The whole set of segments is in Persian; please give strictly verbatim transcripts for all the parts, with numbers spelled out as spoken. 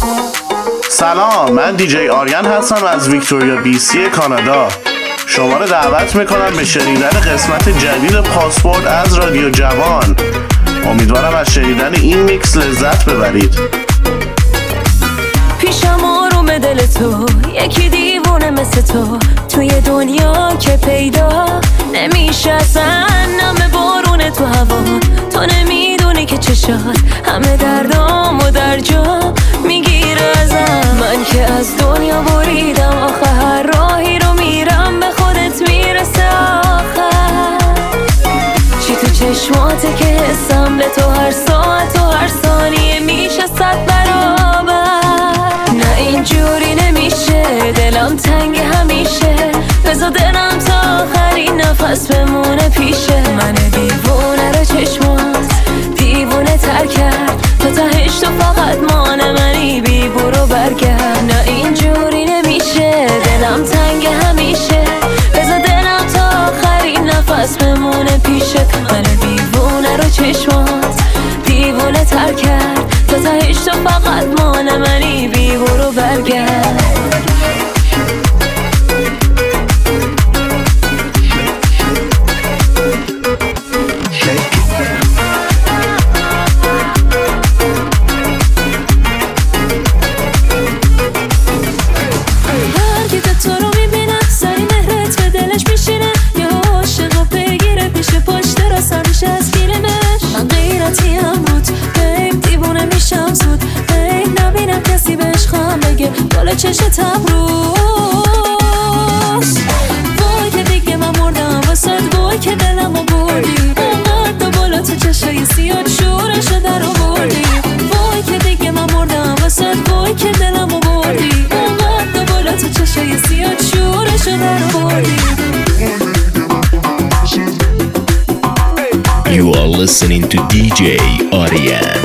سلام، من دیجی آریان هستم از ویکتوریا بی سی کانادا. شما رو دعوت میکنم به شنیدن قسمت جدید پاسپورت از رادیو جوان. امیدوارم از شنیدن این میکس لذت ببرید. پیشم آروم دل تو، یکی دیوونه مثل تو توی دنیا که پیدا نمیشه اصلا. نم بارون تو هوا، تو نمیدونی که چشات همه دردام و در جا میگیره ازم. من که از دنیا بریدم، آخه هر راهی رو میرم به خودت میرسه آخر. چی تو چشماته که حسم به تو هر ساعت و هر ثانیه میشه صد برابر. نه اینجوری نمیشه، دلم تنگ همیشه، بذار دلم تا آخرین نفس بمونه پیشه. من دیوونه رو چشمات دیوونه تر کرد، تو تهش تو فقط مان منی، بی برو برگرد. نه اینجوری نمیشه، دلم تنگ همیشه، بذار دلم تا آخرین نفس بمونه پیشه. من دیوونه رو چشمات دیوونه تر کرد، تو تهش تو فقط مان منی، بی برو برگرد. چشت ابروس وای که دیگه من مردم واسد، وای که دلمو بردی اونقدر بالا تو چشای سیاد شورشو در آوردی. وای که دیگه من مردم واسد، وای که دلمو بردی اونقدر بالا تو چشای سیاد شورشو در آوردی. You are listening to دی جی Aryan.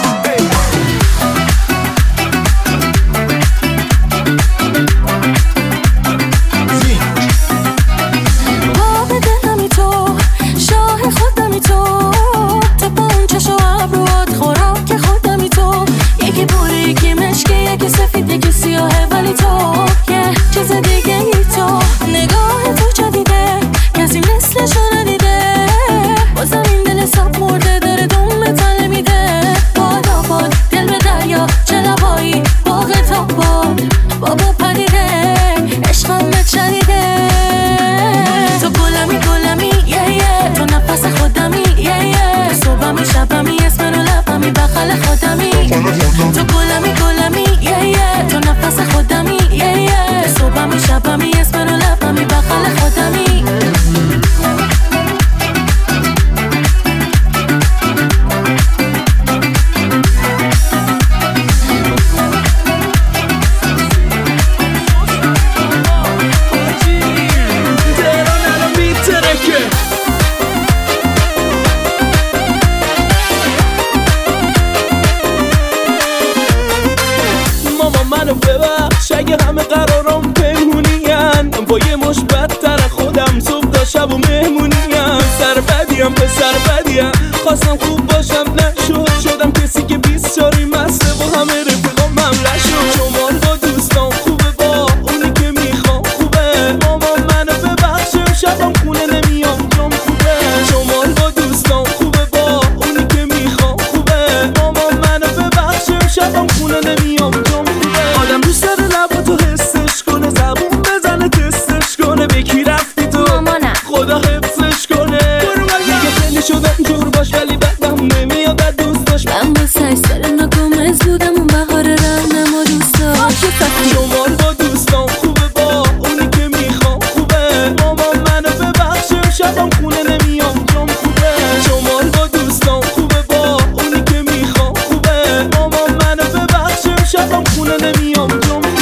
خواستم خوب باشم نشد، شدم کسی که بیست شاری مسته و همه رفیقام مملک شد. شمال با دوستان خوبه، با اونی که میخوام خوبه. مامان منو ببخشه، شبم خونه نمیام جام خوبه. شمال با دوستان خوبه، با اونی که میخوام خوبه. مامان منو ببخشه، شبم خونه نمیام جام خوبه. آدم دوست داره لباتو حسش کنه، زبون بزنه تستش کنه. به کی رفتی تو؟ مامانم خدا حفظش کنه. دیگه خیلی شدم جور باش، ولی بدم نمیاد از دوست داشت. من با سر سر ناکامز بودم اون بهار رهنم و دوست داشت. شمال با دوستان خوبه، با اونی که میخوام خوبه. مامان منو ببخشه، شبم خونه نمیام جام خوبه. شمال با دوستان خوبه، با اونی که میخوام خوبه. مامان منو ببخشه، شبم خونه نمیام جام خوبه.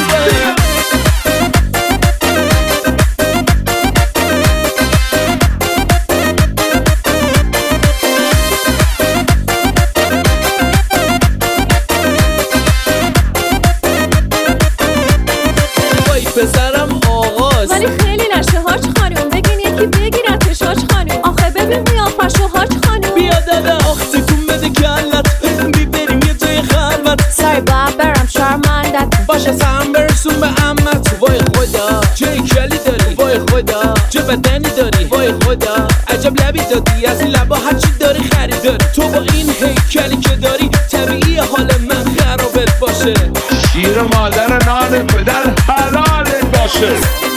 پسرم آغاز ولی خیلی نشه هاج خانم، بگین یکی بگیرتش هاج خانم. آخه ببین قیافش و هاج خانم. بیا دادا آخ تکون بده کلت، بی بریم یه جای خلوت. سای باید برم شرمن باشه سهم برسون به عمت. وای خدا چه کلی داری، وای خدا چه بدنی داری، وای خدا عجب لبی دادی، از این لبا هرچی داری خریداری. تو با این هیکلی که داری طبیعی حال من خرابت باشه. شیر مادر نان پدر حلالت باشه.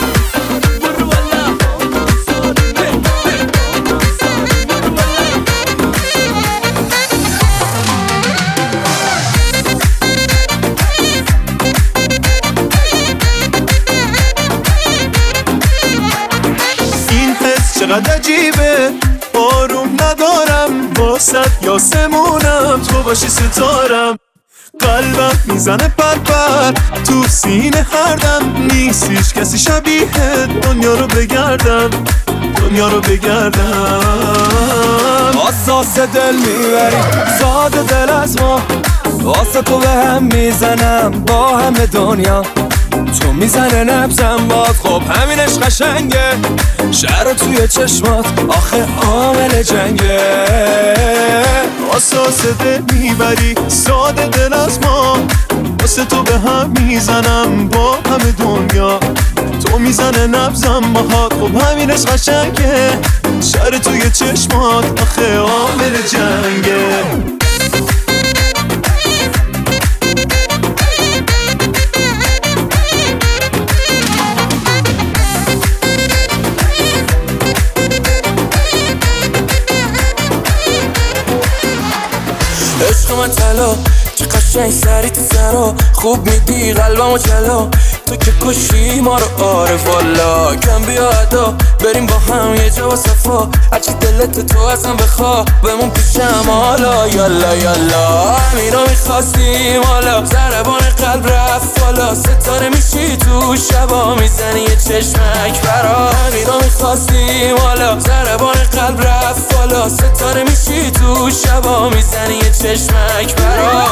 چقدر عجیبه آروم ندارم واسد یا سمونم تو باشی ستارم. قلبم میزنه پر پر تو سینه هر دم، نیست هیچ کسی شبیه دنیا رو بگردم، دنیا رو بگردم. اساس دل میبری ساده دل از ما، واسه تو به هم میزنم با همه دنیا. تو میزنه نبزم باد خب همینش قشنگه، شهر توی چشمات آخه عامل جنگه. اساس دل میبری ساده دل از ما، واسه تو به هم میزنم با همه دنیا. تو میزنه نبزم باهات خب همینش قشنگه، شهر توی چشمات آخه عامل جنگه. عشق من طلا چه قشنگ سری تو سرا، خوب میدی قلبمو جلا. تو که کشی ما رو آره والا، کم بیا ادا بریم با هم یه جا با صفا. هرچی دلت تو ازم بخوا بمون پیشم حالا. یالا یالا همینو میخواستیم حالا، ضربان قلب رفت بالا. ستاره میشی تو شبا میزنی یه چشمک برا. همینو میخواستیم حالا، ضربان قلب رفت بالا. ستاره میشی تو شبا میزنی یه چشمک برا.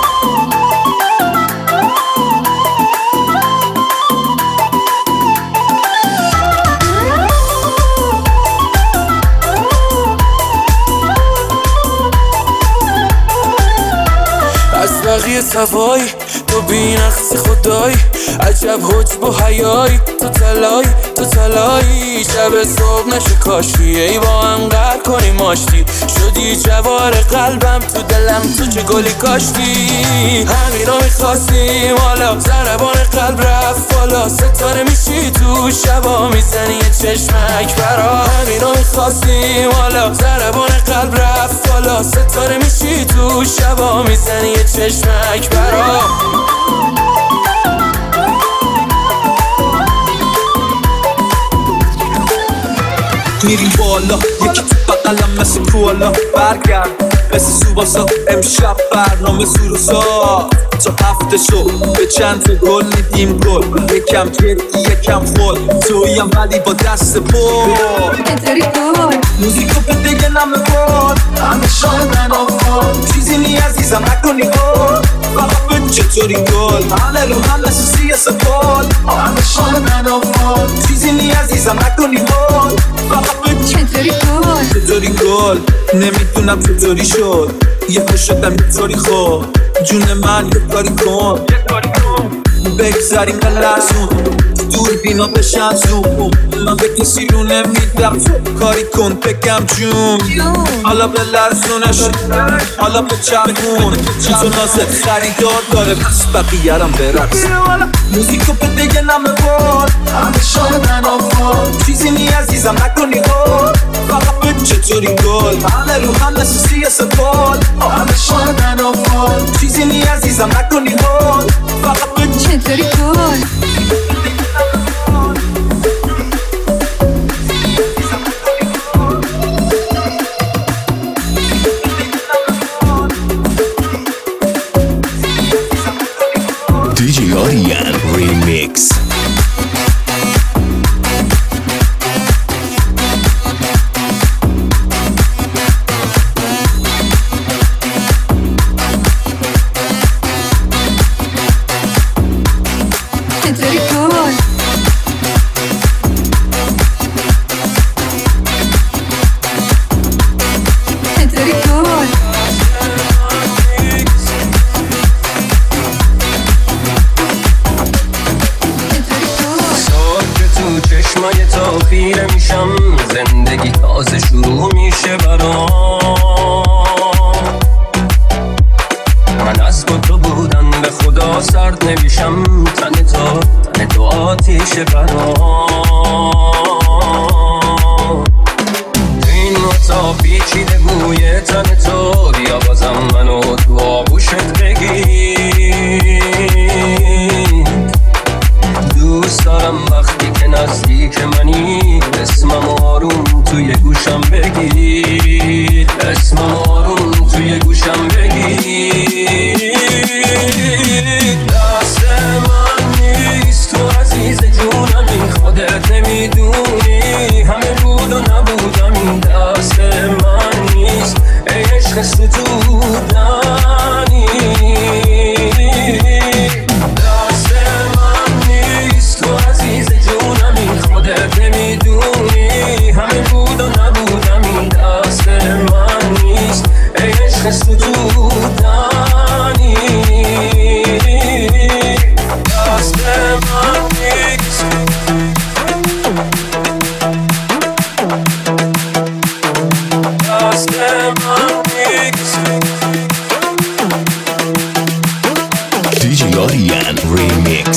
بقیه صفایی تو بی نقصی خدایی، عجب حجب و حیایی. تو تلایی تو تلایی شب صبح نشه کاشی، ای با هم قهر کنیم آشتی. شدی جوار قلبم تو دلم تو چه گلی کاشتی. همین رو میخواستیم حالا، ضربان قلب رفت بالا. ستاره میشی تو شبا میزنی یه چشمک برا. همین رو میخواستیم حالا، ضربان قلب رفت بالا. ستاره میشی تو شبا میزنی یه چشمک برا. میریم بالا یکی تو بقلم مثل کوالا. برگرد مثل سوباسا امشب برنامه سوروسا. تا هفته شو به چند تا گل میدیم گل، یکم گری یکم خول تویم ولی با دست پر. موزیکو به دیگه نمه کن همه شاید نافون، چیزی نی عزیزم نکنی گل. فقط به چطوری گل همه رو هم مثل سیاسه کل. همه شاید نافون، چیزی نی عزیزم نکنی گل. فقط به چطوری گل چطوری گل نمیدونم چطوری شد. یه خوش شدم یه طوری خود جون من یه کاری کن. بگذاریم به لرزون دور بینا بشن زوم. من به کسی رو نمیدم کاری کن بگم جون. حالا به لرزونش حالا به چرخون، چیزو نازد خریدار داره پس بقیه رم برقص. موزیکو به دیگه نمه بار همه شاید نافون، چیزی نی عزیزم نکنی گل. فقط به چطوری گل همه رو هم مثل سیاسه پال. همه شاید نافون، چیزی نی عزیزم نکنی گل. فقط به چطوری گل دی جی Aryan Remix. خیره میشم، زندگی تازه شروع میشه برام. من از تو بودن به خدا سرد نمیشم، تن تو تن تو آتیشه برام. این نوتا پیچیده بوی تن تو، بیا بازم منو تو آغوشت بگیر. دوست دارم وقتی که نزدیک منی، اسمم آروم توی گوشم بگیر، اسمم آروم توی گوشم بگیر. دست من نیست تو عزیز جونمی، خودت نمیدونی همه بود و نبودم. این دست من نیست ای عشق ستودنی، دست من نیست تو عزیز جونمی، خودت نمیدونی همه بود و نبودم. این دست من نیست ای عشق ستودنی، دست من نیست. دی جی آریان ریمیکس.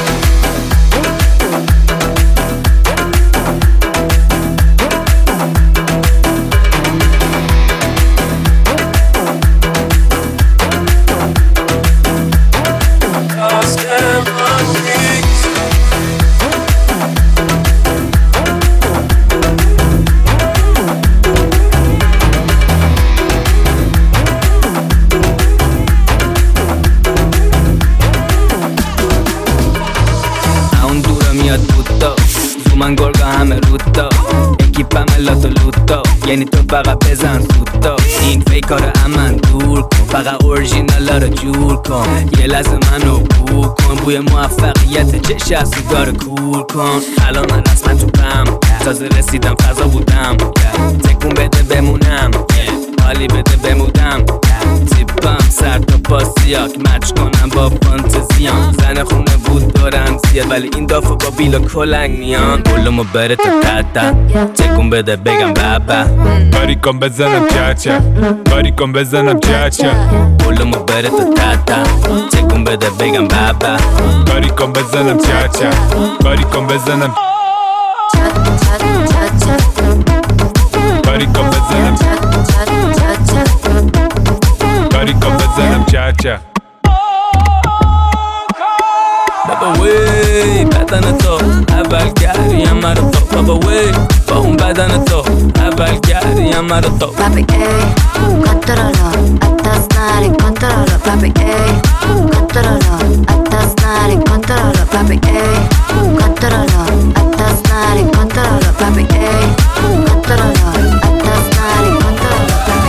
من گرگا همه روتا، اکیپم لاتو لوتا، یعنی تو فقط بزن سوتا. این فیکار امن دور کن، فقط اورژینالا رو جور کن. یه لحظه منو بو کن، بوی موفقیت چش از سیگار کور کن. الان من رسما تو پم، تازه رسیدم فضا بودم. تکون بده بمونم، حالی بده بمودم. تیپم سر تا پاسیاک مچ کنم با فانتزیام. زن خونه بود دارم زیاد، ولی این دافو با بیل و کلنگ میان. بلومو بره تا تتا، تکون بده بگم بابا. باری کن بزنم چاچا، باری کن بزنم چاچا. بلومو بره تا تتا، تکون بده بگم بابا. باری کن بزنم چاچا، باری کن بزنم، باری کن بزنم، باری کن بزنم چاچا. بابا وی بدن تو اول گریم مرا تو، بابا وی با اون بدن تو اول گریم مرا تو. Papi ey, controlo, atas nari, controlo. Papi ey, controlo, atas nari, controlo. Papi ey, controlo, atas nari, controlo. Papi ey, controlo, atas nari, controlo.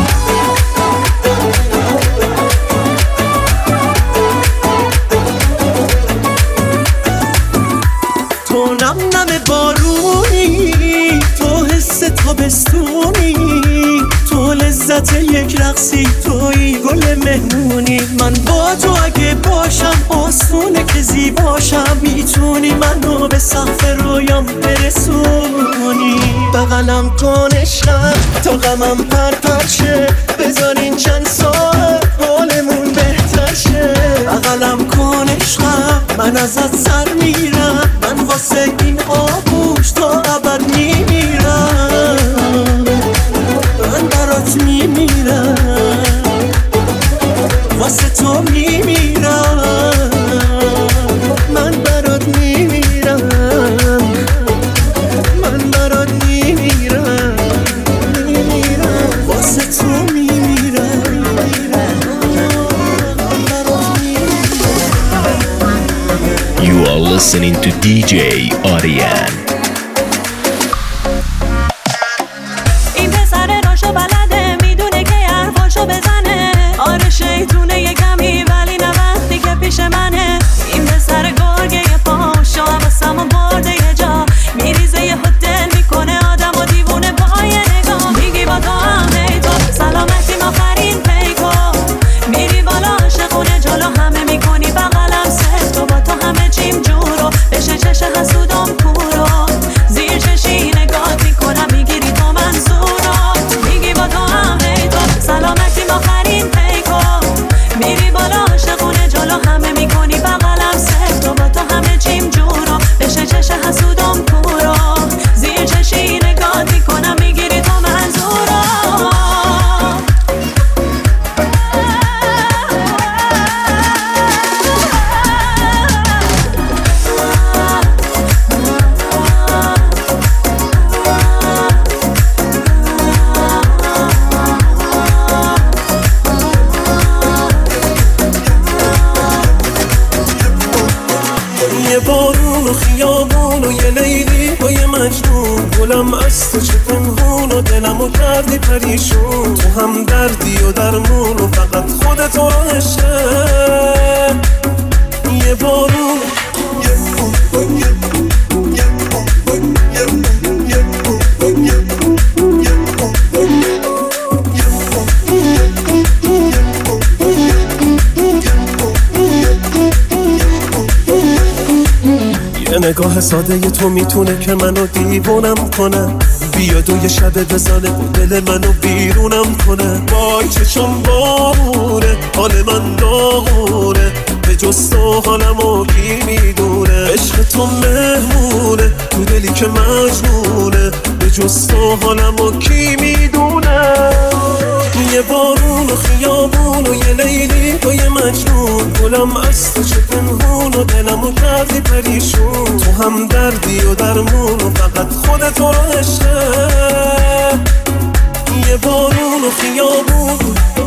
تو نم نم بارونی، تو حس تابستونی، تو لذت یک رقصی، توی گل مهمونی. من با تو اگه باشم آسونه که زیباشم، میتونی منو به سقف رویام برسونی. بغلم کن عشقم تا غمم پر پر شه، بذارین چند ساعت حالمون بهتر شه. بغلم کن عشقم من ازت سر میرم، من واسه این آغوش تا ابد میمیرم، من برات میمیرم، واسه تو میمیرم، من برات میمیرم، من برات میمیرم، میمیرم، واسه تو میمیرم، You are listening to دی جی آریان. این پسر راشو بلده، میدونه که حرفاشو بزنه. آره شیطونه یه کمی، ولی نه وقتی که پیش منه. این پسر گرگه یه پاشو حواسمو برده یه جا، میریزه یه هتل میکنه آدم و دیوونه با یه نگاه. میگی با تو همه تو سلامتیم آخرین پیکو، میری بالا عاشقونه جلو همه میکنی بغلم سفت. و با تو همه چیم جورو، بشه چشه حسودم کورو. یه بارون و خیابون و یه لیلی و یه مجنون، گلم از تو چه پنهون و دلمو کردی پریشون. تو هم دردی و درمون و فقط خودت و عشقه. یه بارون یه نگاه ساده تو میتونه که منو دیوونم کنه. بیاد و یه شب بزنه و دل منو بیرونم کنه. وای چشم بارونه، حال من داغونه، به جز تو حالمو کی میدونه. عشق تو مهمونه تو دلی که مجنونه، به جز تو حالمو کی میدونه. یه بارون و خیابون و یه لیلی و یه مجنون، گلم از تو چه پنهون و دلمو کردی پریشون. تو هم دردی و درمون و فقط خودت و عشقه. یه بارون و خیابون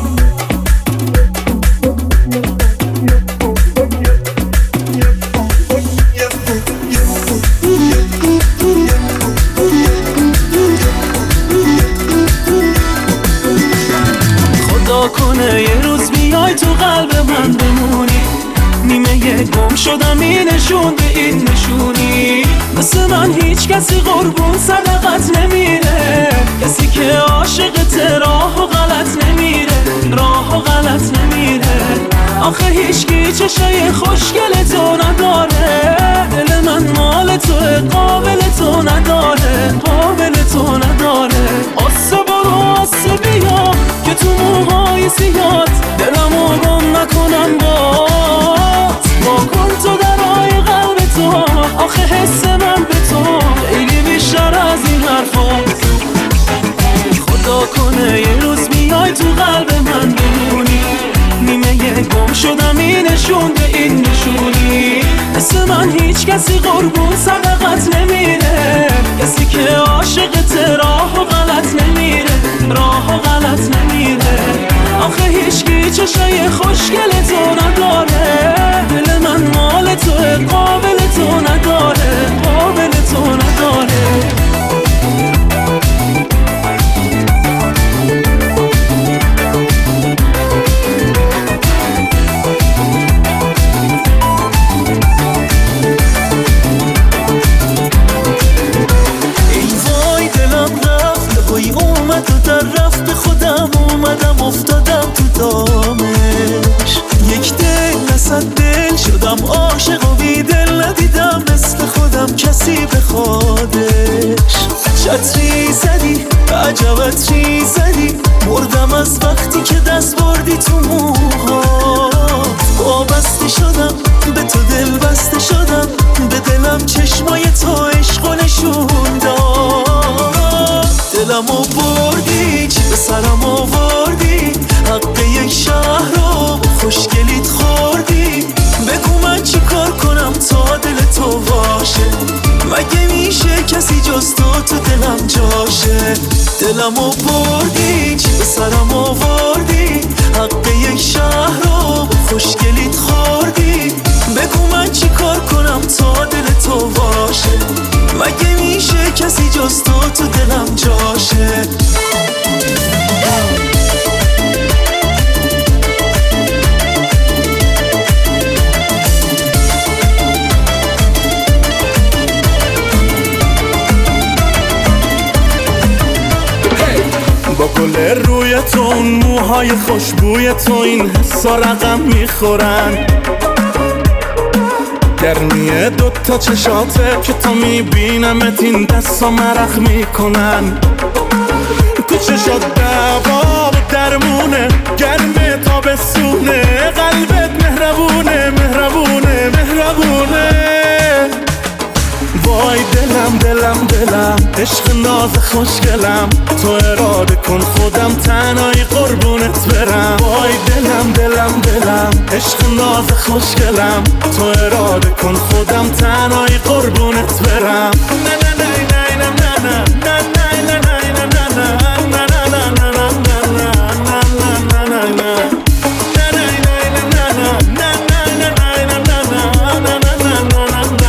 کنه یه روز بیای تو قلب من بمونی. نیمه یه گم شدم این نشون به این نشونی. مثل من هیچ کسی قربون صدقت نمیره، کسی که عاشقت راه و غلط نمیره، راه و غلط نمیره. آخه هیچکی چشای خوشگل تو نداره، دل من مال توه قابل تو نداره، قابل تو نداره. آسه برو آسه بیا که تو موهای سیاد دلمو گم نکنم بات. با کن تو درای قلب تو، آخه حس من به تو خیلی بیشتر از این حرفات. خدا کنه یه روز بیای تو قلب من بمونی. نیمه یه گم شدم این نشون به این نشونی. مثل من هیچ کسی قربون صدقت نمیره، کسی که عاشقت راه و غلط نمیره، راه و غلط نمیره. آخه هیچکی چشای خوشگل تو نداره، دل من مال توه قابل تو نداره، قابل تو نداره. تو در رفت به خودم اومدم افتادم تو دامش. یک دل نصد دل شدم عاشق و بی دل ندیدم مثل خودم کسی به خودش. چتری زدی عجب عطری زدی، مردم از وقتی که دست بردی تو موها. وابسته شدم به تو دل بسته شدم، به دلم چشمای تو عشق و نشون داد. دلمو بردی چی به سرم آوردی، حق یک شهر رو خوشگلیت خوردی. بگو من چی کار کنم تا دل تو باشه، مگه میشه کسی جز تو تو دلم جاشه. دلمو بردی چی به سرم آوردی، حق یک شهر رو خوشگلیت خوردی. بگو من چی کار کنم تا دل تو باشه، مگه میشه کسی جز تو تو دلم جاشه. با گل روی تو اون موهای خوشبوی تو این حسا رقم میخورن. گرمی دوتا چشاته که تا میبینمت این دستا مرخ میکنن. تو چشات دوا و درمونه، گرم تابستونه، قلبت مهربونه مهربونه مهربونه. وای دلم دلم دلم عشق ناز خوشگلم، تو اراده کن خودم تنهایی قربونت برم. وای دلم دلم دلم عشق ناز خوشگلم، تو اراده کن خودم تنهایی قربونت برم. نه نه نه نه نه نه نه نه نه نه نه نه نه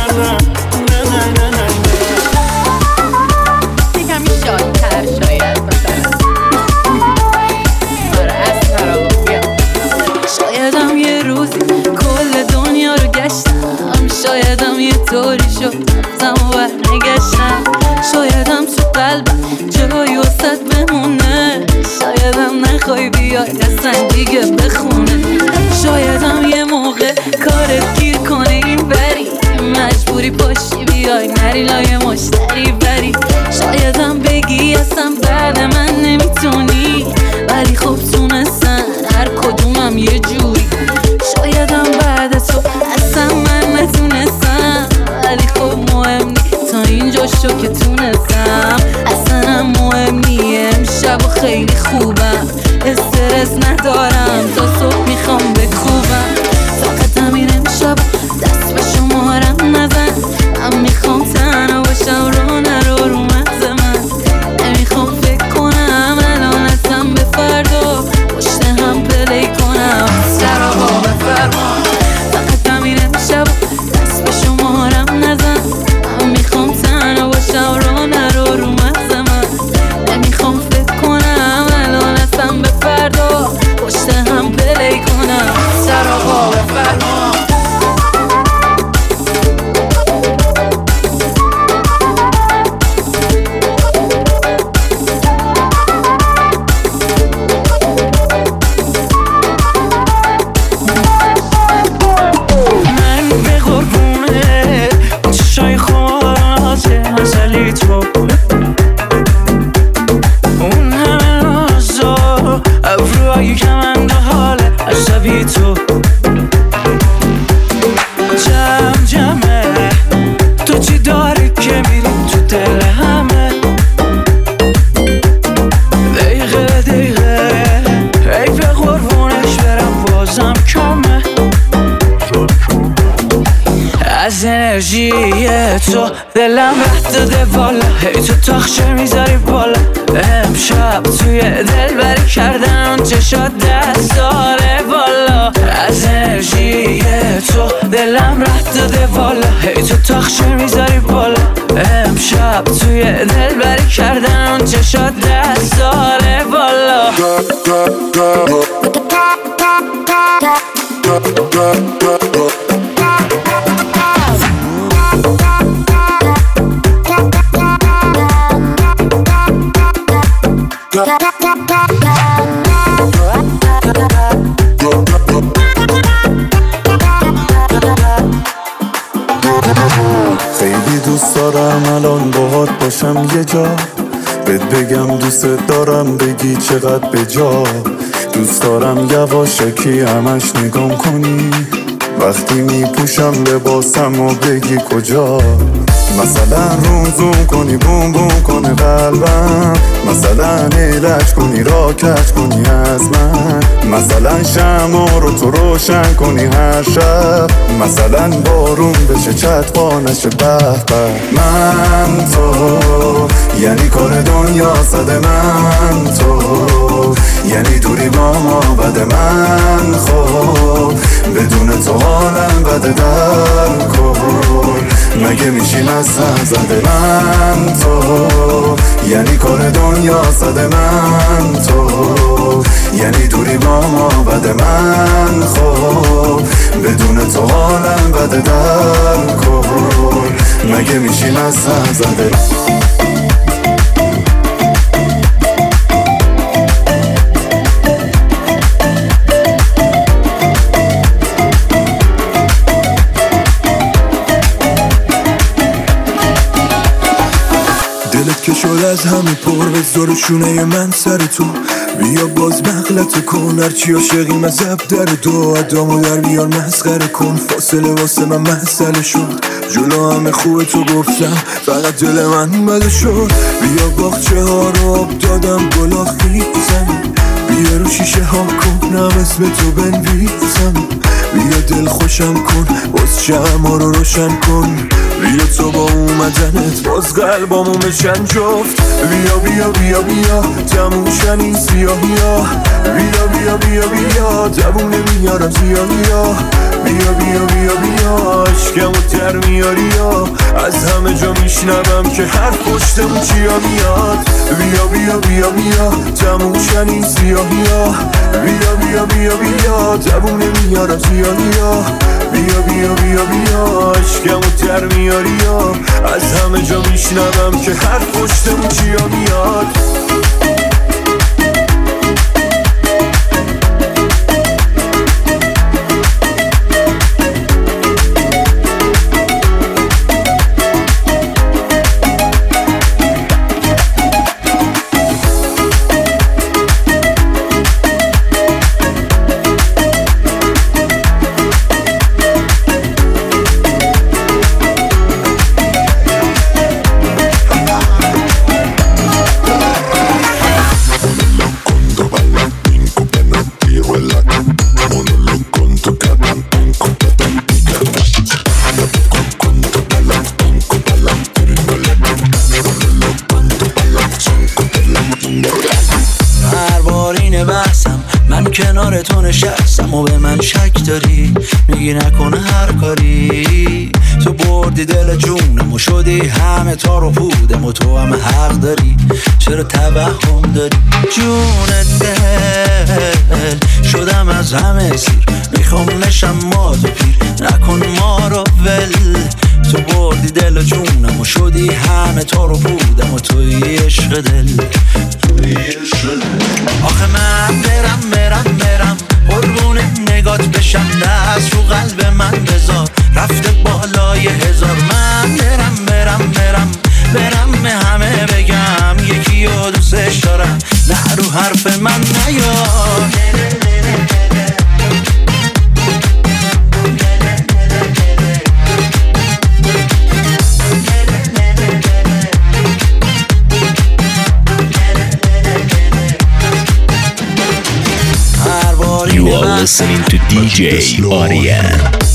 بیای اصلا دیگه بخونه. شایدم یه موقع کارت گیر کنه این بری، مجبوری پاشی بیای نری لای مشتری بری. شایدم بگی اصلا بعد من نمیتونی، ولی خب تونستن هر کدومم یه جوری. شایدم بعد تو اصلا من نتونستم، ولی خب مهم نی تا اینجا شو که تونستم. اصلا مهم نی امشب و خیلی خوبم، استرس ندارم تا صبح میخوام بکوبم. فقط همین امشب دست به شمارم نزن، من میخوام تنها باشم رو نرو رو مغز من. نمیخوام فکر کنم الان اصلا به فردا، پشت هم پلی کنم سر آقا بفرما. فقط همین امشب دست به شمارم نزن، من میخوام تنها باشم رو نرو رو مغز من. نمیخوام فکر کنم الان اصلا به فردا، پشت هم پلی کنم سر آقا بفرما. تو دلم رد داده بالا، هی تو تاخچه میذاری بالا. امشب توی دل بری کردن چشات دست داره بالا. از انرژی تو دلم رد داده بالا، هی تو تاخچه میذاری بالا. امشب توی دل بری کردن چشات دست داره بالا. خیلی دوست دارم الان باهات باشم یه جا، بهت بگم دوست دارم بگی چقدر به جا. دوست دارم یواشکی همش نگام کنی، وقتی میپوشم لباسم و بگی کجا. مثلا روم زوم کنی بوم بوم کنه قلبم، مثلا ایلش کنی را کش کنی از من، مثلا شمع رو تو روشن کنی هر شب، مثلا بارون بشه چتقا نشه به به. من تو یعنی کار دنیا صد من تو، یعنی دوری با ما بد من خب، بدون تو حالم بده در کن. مگه میشی مستم زده من تو، یعنی کار دنیا صد من تو، یعنی دوری با ما بد من خب، بدون تو حالم بده در کن. مگه میشی مستم زده. دلت که شد از همه پر بذار شونه من سر تو، بیا باز مغلط کن هرچی عاشقیم از اب در دو. ادامو در بیار مسخره کن، فاصله واسه من مسئله شد. جلو همه خوب تو گفتم فقط دل من بده شد. بیا باغچه ها رو آب دادم گلا خیزم، بیا رو شیشه ها کنم اسم تو بنویسم. بیا دل خوشم کن باز شمع رو روشن کن، بیا تو با اومدنت باز قلبامو بشن جفت. بیا بیا بیا بیا تموشن این سیاهی ها، بیا بیا بیا بیا دوونه میارم سیاهی ها. بیا بیا بیا بیا عشقمو در میاری ها، از همه جا میشنوم که هر پشتمون چیا میاد. بیا بیا بیا بیا تموشن این سیاهی ها، بیا بیا بیا بیا دوونه میارم سیاهی ها. بیا بیا بیا بیا عشقمو در میاری ها، از همه جا میشنوم که هر پشتمون چیا میاد. نشستم و به من شک داری، میگی نکنه هر کاری. تو بردی دل جونم و شدی همه تار و پودم و تو هم حق داری. چرا توهم داری جون دل؟ شدم از همه سیر، میخوام نشم ماد و پیر، نکن ما رو ول. تو بردی دل جونم و شدی همه تار و پودم و توی عشق دل. آخه من برم برم برم قربون نگات بشم، دست رو قلب من بذار رفته بالای هزار. من برم برم برم برم به همه بگم یکی رو دوستش دارم، نه رو حرف من نیار. You are listening to D J Aryan.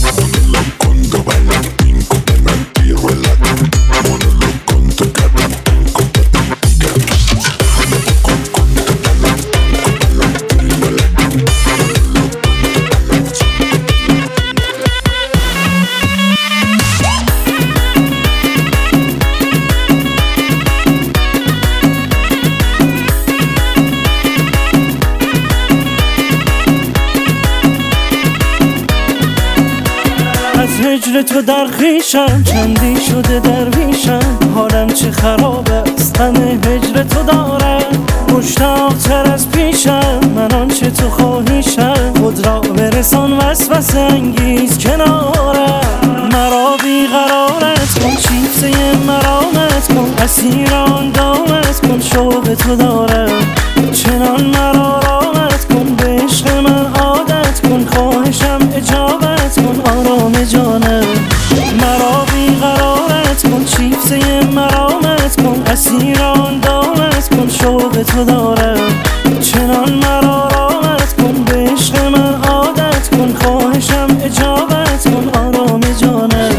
هجر تو در خیشم چندی شده درویشم، حالم چه خراب است غم هجر تو دارم. مشتاق تر از پیشم من آنچه تو خواهیشم، خود را برسان وسوسه انگیز کنارم. مرا بیقرارت کن چیپسه مرامت کن، اسیر آن دامت کن شوق تو دارم. چنان مرا رامت کن به عشق من عادت کن، خواهشم اجابت کن آرام جانم. مرا بیقرارت کن چیپسه مرامت کن، اسیر آن دامت کن شوق تو دارم. چنان مرا رامت کن به عشق من عادت کن، خواهشم اجابت کن آرام جانم.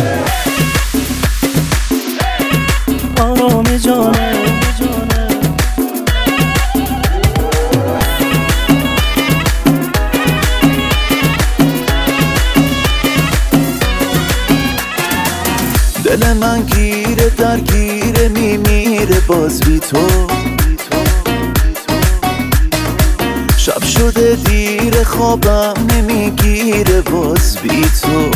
آرام جانم. دل من گیره در گیره میمیره باز بی تو. شب شده دیر خوابم نمیگیره باز بی تو.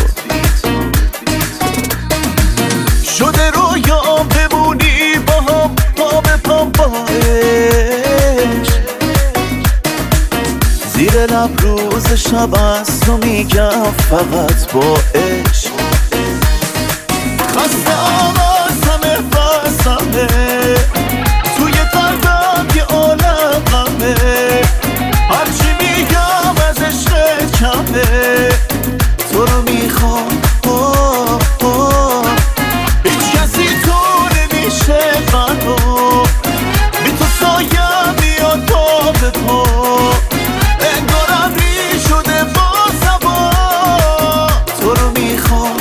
شده رویام بمونی با هم پا به پا باش، زیر لب روز شب از تو میگم فقط با عشق. خستم از همه بسمه توی قلبم یه عالم غمه، هرچی میگم از عشق کمه. تو رو میخوام هیچ کسی تو نمیشه قلبم، بی تو سایم میاد پا به پا، انگارم ری شده با سبا. تو رو میخوام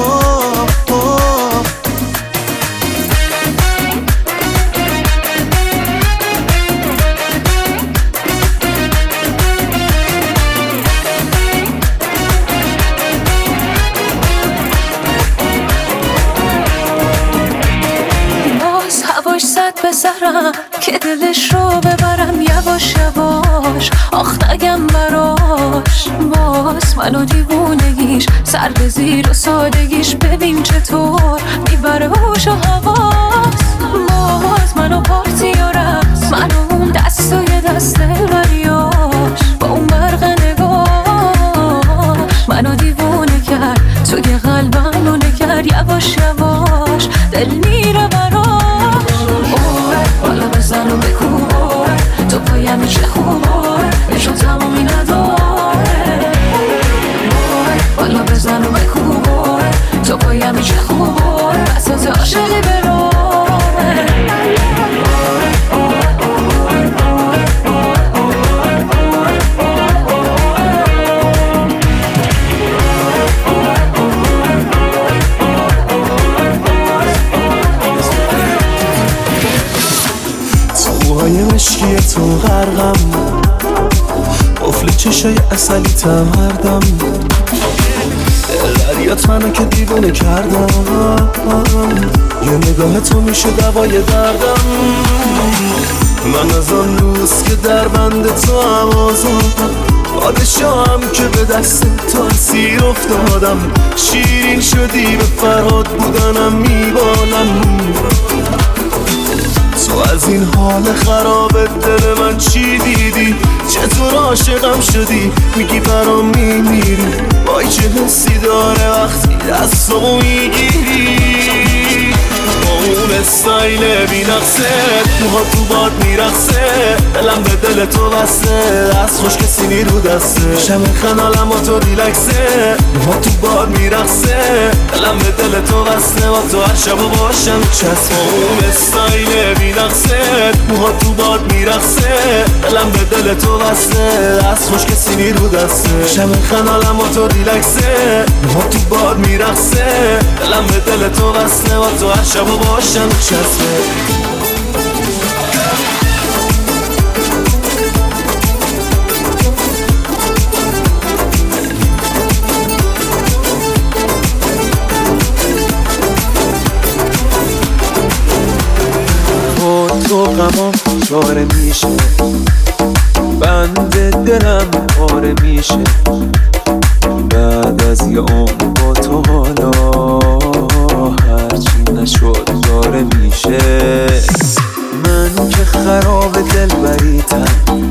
بذارم که دلش رو ببرم یواش یواش، آخ نگم براش. باز منو دیوونگیش سر به زیر و سادگیش، ببین چطور میبره هوش و حواس. باز منو پارتی و رقص، منو اون دست و یه دست دلبریاش، با اون برق نگاش منو دیوونه کرد. توی قلبم رو نگر یواش یواش، دل میره براش. بالا بزن و بکوبار، تو پایم چه خوبار نشون تمامی نداره. بالا بزن و بکوبار، تو پایم چه خوبار بساط عاشقی براره. مشکی تو غرقم، قفل چشای اصلی تم هر دم دریات منو که دیوونه کردم یه نگاه تو میشه دوای دردم من از آن روز که در بند تو هم آزادم پادشاهم که به دست تو اسیر افتادم شیرین شدی به فرهاد بودنم میبالم تو از این حال خراب دل من چی دیدی چطور عاشقم شدی میگی برام میمیری وای چه حسی داره وقتی دستمو میگیری با اون استایل بی نقصه موها تو باد میرقصه دلم به دل تو بسته دست خوش کسی نیرو دسته شم خنالم با تو ریلکسه موها تو باد میرقصه دلم به دل تو بسته با تو هر شبو باشم چسبه با اون استایل بی نقصه موها تو باد میرقصه دلم به دل تو بسته دست خوش کسی نیرو دسته شم خنالم با تو ریلکسه موها تو باد میرقصه دلم به دل تو بسته با تو هر شبو باشم چسبه تو غمام چاره میشه بند دلم پاره میشه بعد از یه عمر با تو حالا هرچی نشد داره میشه من که خراب دل بریتم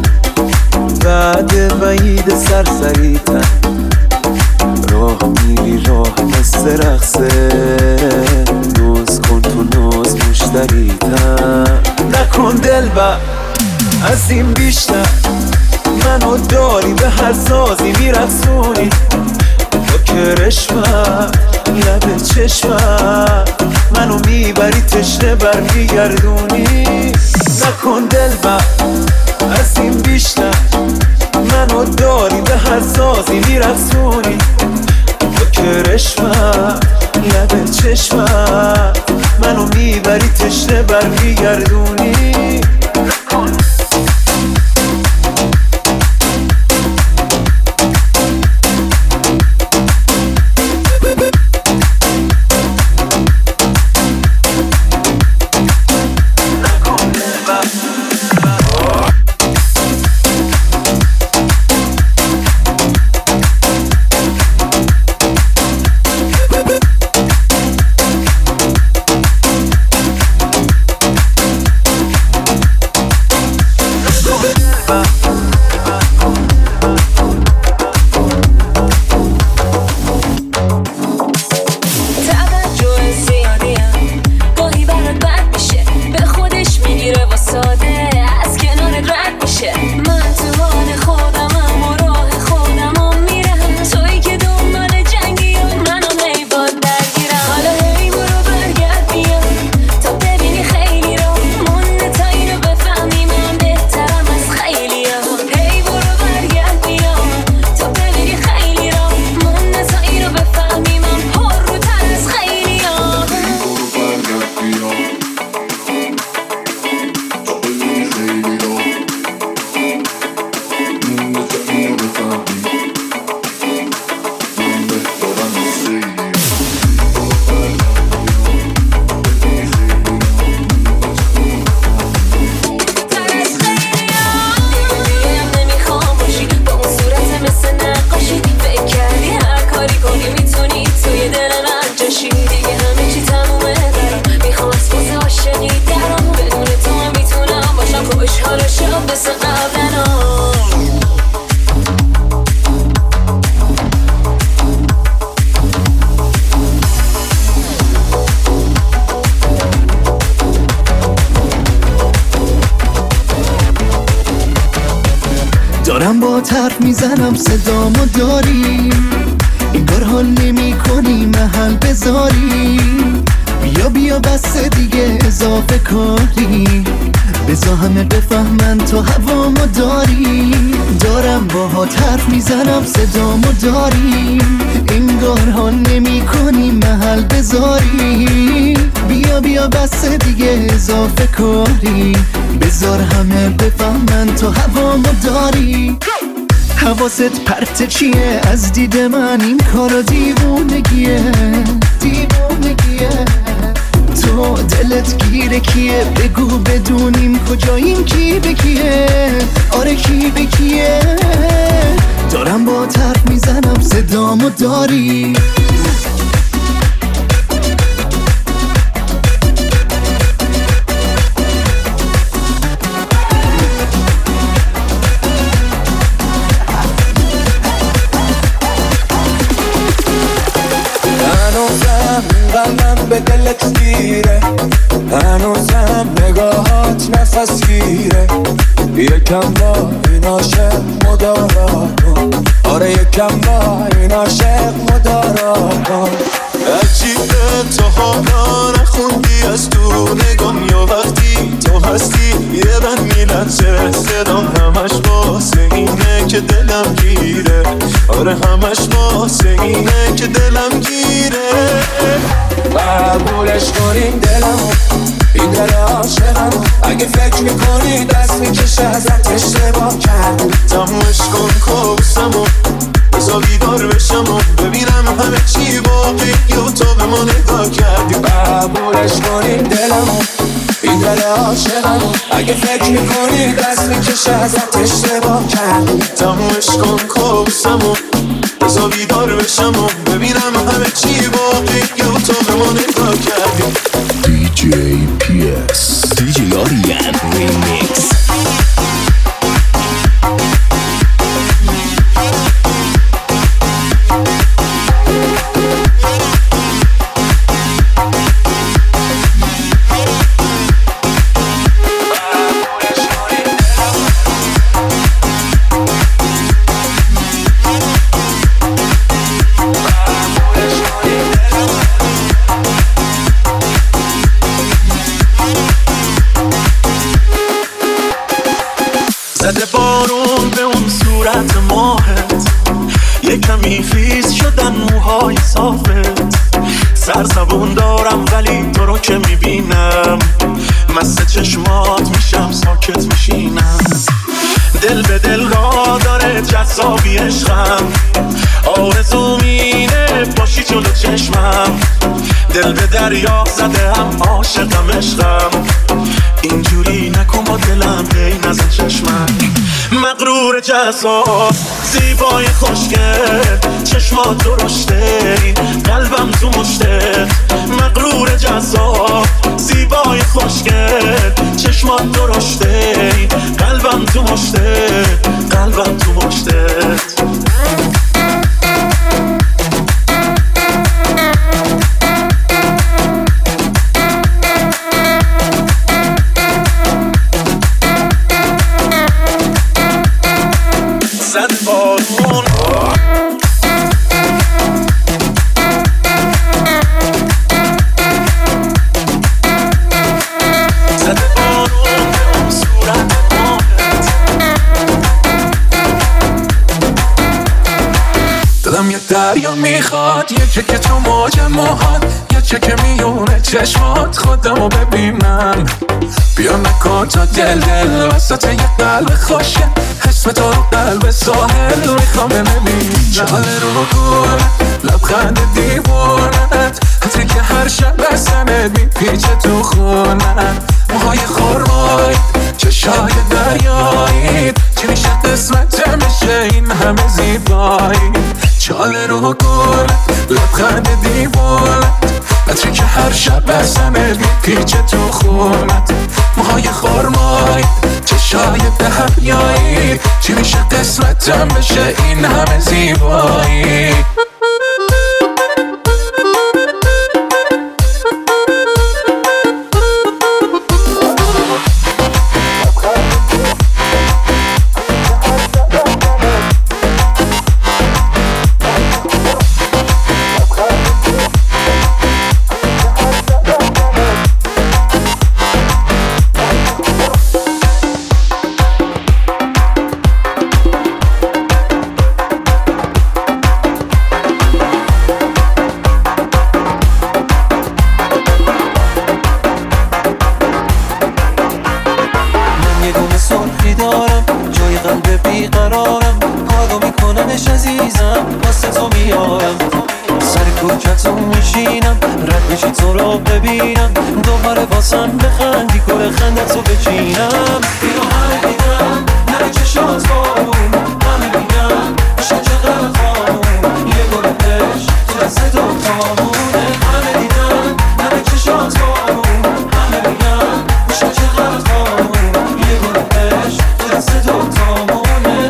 بعد بعید سرسریتم راه میری راه مثل رقصه ناز کن تو ناز مشتریتم نکن دل بر از این بیشتر منو داری به هر سازی میرقصونی با کرشمت لب چشمت منو میبری تشنه بر میگردونی نکن دل بر از این بیشتر منو داری به هر سازی میرقصونی با کرشمت لب چشمت منو میبری تشنه بر میگردونی دارم با حرف میزنم صدامو داری این بار حال نمی کنی محل بذاری بیا بیا بس دیگه اضافه کاری بذار همه بفهمن تو هوامو داری دارم با حرف میزنم صدامو داری انگار حال نمی کنی محل بذاری بیا بیا بس دیگه اضافه کاری بذار همه بفهمن تو هوامو داری حواست پرت چیه؟ از دید من این کارا دیوونگیه دیوونگیه. تو دلت گیره کیه؟ بگو بدونیم کجاییم کی به کیه؟ آره کی به کیه؟ دارم با حرف میزنم صدامو داری؟ قلبم به دلت گیره، هنوزم نگاهات نفس گیره. یکم با این عاشق مدارا کن، آره یکم با این عاشق مدارا کن. عجیبه تا حالا نخوندی از تو نگام، یا وقتی تو هستی یه بند میلنزه صدام، همش واسه اینه که دلم گیره. آره همش واسه اینه که دلم گیره. قبولش کنین دلمو، این دل عاشقمو. اگه فکر میکنی دست میکشه ازت اشتباه کردم، تمومش کن کابوسمو، بذار بیدار بشم و ببینم همه چی واقعی و تو به ما نگاه کردی. قبولش کنین دلمو، این دل عاشقمو. اگه فکر میکنی دست میکشه ازت اشتباه کردم، تمومش کن کابوسمو، بذار بیدار بشم و ببینم همه چی واقعی و تو به ما نگاه کردی. دی جی پی اس دی جی آریان ریمیکس. زده بارون به اون صورت ماهت، یه کمی خیس شدن موهای صافت. سرزبون دارم ولی تو رو که میبینم، مست چشمات میشم ساکت میشینم. دل به دل را داره جذابی عشقم، آرزو مینه باشی جلو چشمم. دل به دریا زده هم عاشقم عشقم، اینجوری نکن با دلم هی نزن چشمم. مغرور جذاب زیبای خوشگل، چشمات درشته قلبم تو مشته. مغرور جذاب زیبای خوشگل، چشمات درشته قلبم تو مشته قلبم تو مشته. زد بارون زد بارون به اون صورت ماهت. دلم یه دریا میخواد، یه چکه تو موج موهات، یه چکه میونه چشمات. خودمو ببینم بیا نکن تا دل دل وسط یه قلب خوشه. اسم تو رو قلب ساحل میخوام ببینم. جاله رو گونه لبخند دیوونت، حتی که هر شب بسنت میپیچه تو خونت. موهای خورمای چشای دریایی، چی میشه قسمت میشه این همه زیبایی. جاله رو گونه لبخند دیوونت، حتی که هر شب بسنت میپیچه تو خونت. موهای خورمای چشای دریایی، چی میشه قسمتم بشه این همه زیبایی. بشینم رد بشی تو رو ببینم دوباره واسم بخندی گل خندت رو بچینم اینو همه دیدم نره چشات بارون همه بینم میشه چقدر خانون یه گل عشق تو دست دوتامونه همه دیدم نره چشات بارون همه بینم میشه چقدر خانون یه گل عشق تو دست دوتامونه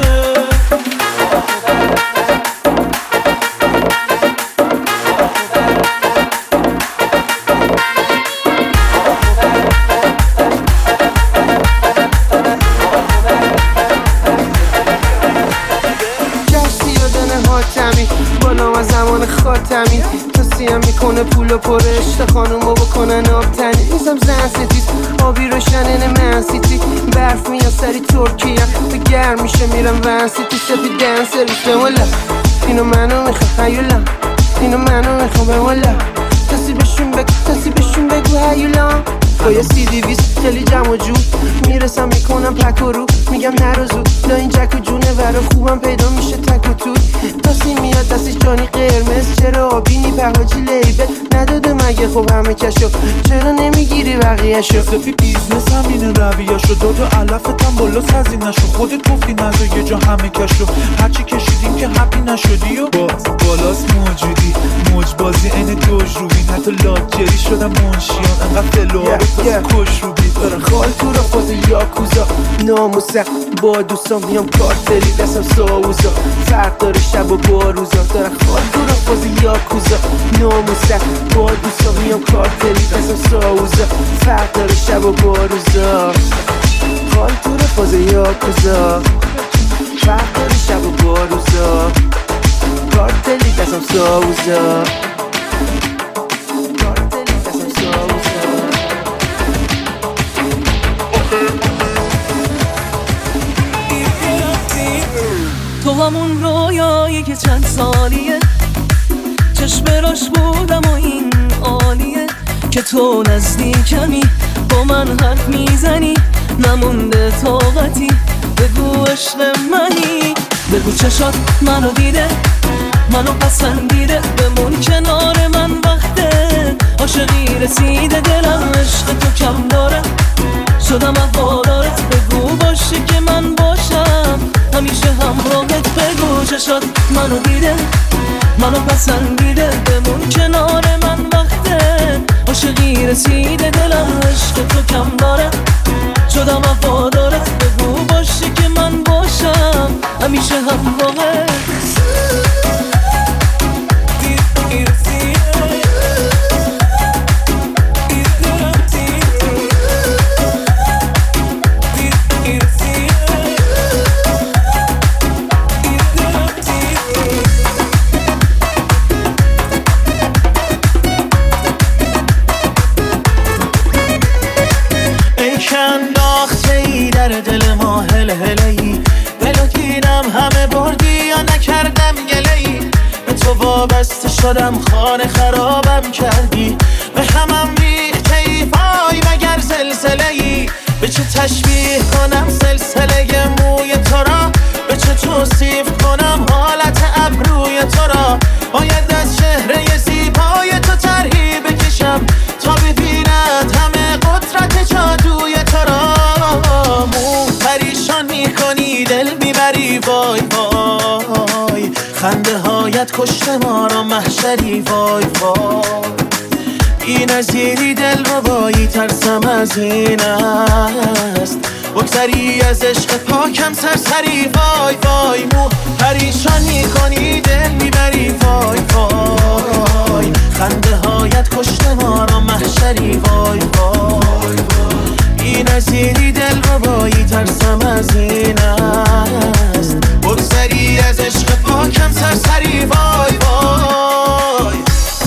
خاتمی تا سیم میکنه پول پر عشق خانومو بکنن آبتنی میزم زن ستیز آبی روشنن من سیتی برف میان سری ترکیه به گرم میشه میرم ون سیتی سفید دن سرویس والا اینو منو میخوام هیولا اینو منو میخوام والا کسی بهشون بگو کسی بهشون بگو هیولا با یه سی دیویست خیلی جمع جو میرسم میکنم پک و رو میگم نروزو لا این جک و جونه ورا خوبم پیدا میشه تک و توت تاسی میاد دستش جانی قرمز چرا آبینی پهاجی لیبل نداده مگه خب همه کشو چرا نمیگیری بقیه شو سفی بیزنس هم اینه رویه شو داد و علفتم بالا سزی نشو خودت گفتی نزا یه جا همه کشو هرچی کشیدیم که حبی نشدی و باز بالاست موجودی موج بازی این دوج روبین حتی لاجری شدم منشیان انقدر فلوها کش رو بید دارم خال تو را فاز یاکوزا ناموسم با دوستان میام کارتلی دستم ساوزا فرق داره شب و با روزا دارم خال تو را فاز یاکوزا ناموسم با دوستان میام کارتلی دستم ساوزا فرق داره شب و با روزا خال تو را فاز یاکوزا فرق داره شب و با روزا کارتلی دستم ساوزا تو همون رویایی که چند سالیه چشم راش بودم و این عالیه که تو نزدیکمی با من حرف میزنی نمونده طاقتی بگو عشق منی بگو چشات منو دیده منو پسندیده بمون کنار من وقته عاشقی رسیده دلم عشق تو کم داره شدم وفادارت بگو باشه که من باشم همیشه همراهت بگو چشات منو دیده منو پسندیده بمون کنار من وقته عاشقی رسیده دلم عشق تو کم داره شدم وفادارت بگو باشه که من باشم همیشه همراهت دل ما هل هلی دلو دیدم همه بردی یا نکردم گلهی به تو وابسته شدم خانه خرابم کردی به همم ریخته ای وای مگر زلزله‌ای به چه تشبیه کنم سلسله موی تو را به چه توصیف کنم حالت ابروی تو را باید از چهره زیبای تو طرحی بکشم تا ببیند همه قدرت جادوی تو را مو پریشان میکنی دل میبری وای وای خنده هایت کشته ما را محشری وای وای بی نظیری دل ربایی ترسم از این است بگذری از عشق پاکم سرسری وای وای مو پریشان میکنی دل میبری وای وای خنده هایت کشته ما را محشری وای وای بی نظیری دل ربایی ترسم از این است بگذری از عشق پاکم سرسری وای وای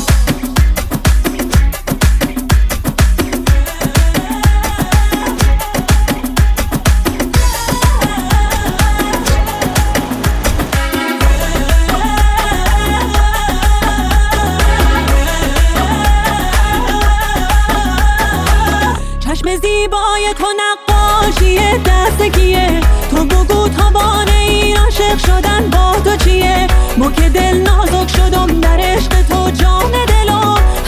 زیبای تو نقاشی دستگیه تو بگو توان این عاشق شدن با تو چیه ما که دل نازک شدم در عشق تو جان دلو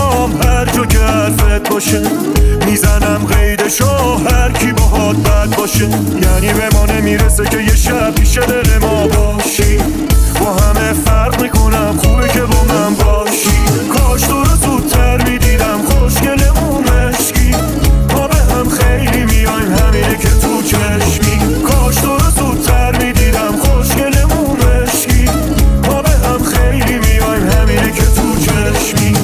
میام هر جا که حرفت باشه، میزنم قیدشو هر کی باهات بد باشه. یعنی به ما نمیرسه که یه شب پیش دل ما باشی، با همه فرق میکنم خوبه که با من باشی. کاش تو رو زودتر میدیدم خوشگلمون مشکی، ما به هم خیلی میایم همینه که تو چشمی. کاش تو رو زودتر میدیدم خوشگلمون مشکی، ما به هم خیلی میایم همینه که تو چشمی.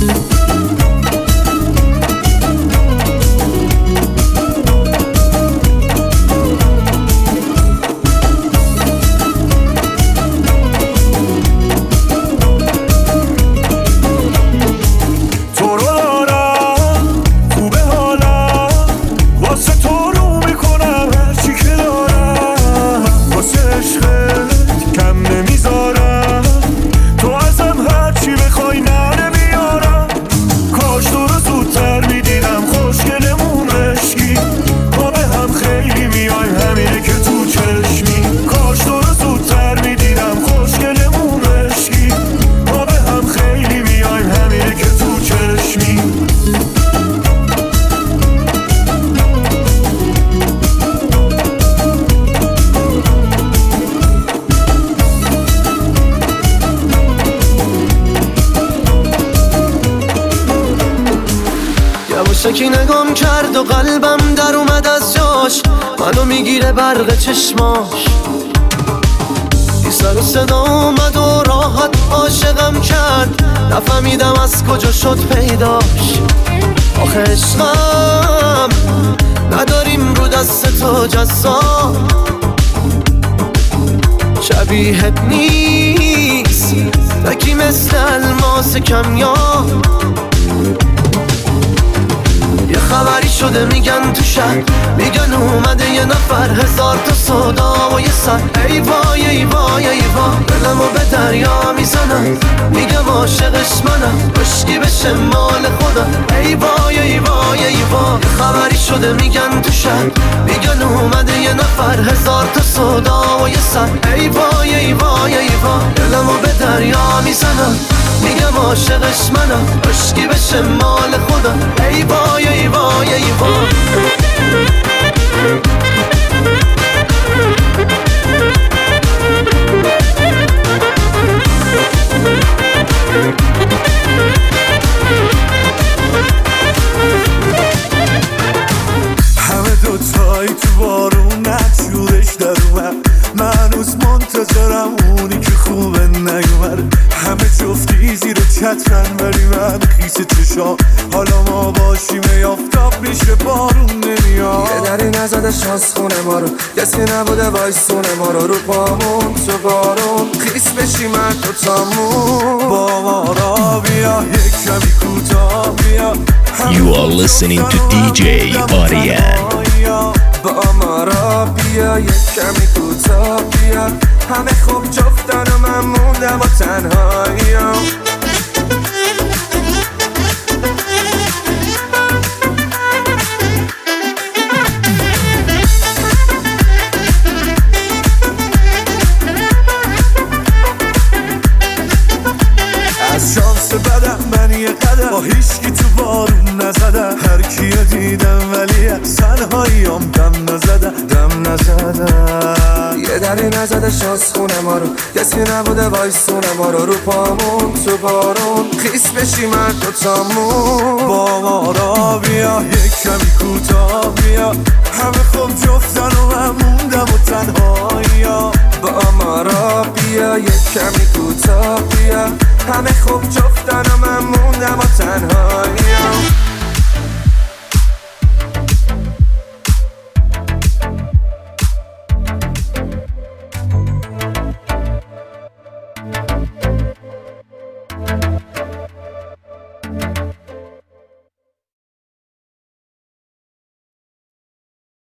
یکی نگام کرد و قلبم در اومد از جاش، منو میگیره برق چشماش. بی سر و صدا اومد و راحت عاشقم کرد، نفهمیدم از کجا شد پیداش. آخه عشقم نداریم رو دست تو جزا، شبیهت نیست بکی مثل الماس کمیاب. یه خبری شده میگن تو شهر، میگن اومده یه نفر، هزار تا صدا و یه سر. ای وای ای وای ای وای دلمو به دریا میزنم، میگم عاشقش منم عشقی بشه مال خودم. ای وای ای وای ای وای یه خبری شده میگن تو شهر، میگن اومده یه نفر، هزار تا صدا و یه سر. ای وای ای وای ای وای دلمو به دریا میزنم، میگم عاشقش منم عشقی بشه مال خودم. ای وای ای وای ای وای همه دوتایی تو بارون نجورش در اومد، من هنوز منتظرم اونی که خوبه نیومد. همه جفتی زیر چترن ولی من خیس چشام، حالا ما باشیم یافتاب میشه بارون نمیاد. یه دری نزده شانس خونه ما رو، کسی نبوده وایسونه ما رو، رو پامون تو بارون خیس بشیم هر دوتامون. با ما را بیا یک کمی کوتاه بیا. You are listening to دی جی Aryan. با ما را بیا یک کمی کوتاه بیا، همه خوب جفتن و من موندم و تنهاییم. از شانس بدم من یه قدم با هیچکی تو بارون نزدم، هر کیو دیدم ولی از تنهاییم دم نزدم دم نزدم. یه دری نزده شانس خونه ما رو، کسی نبوده وایسونه ما رو، رو پامون تو بارون خیس بشیم هر دوتامون. با ما را بیا یک کمی کوتاه بیا، همه خوب جفتن و من موندم و تنهاییم. با ما را بیا یک کمی کوتاه بیا، همه خوب جفتن و من موندم و تنها.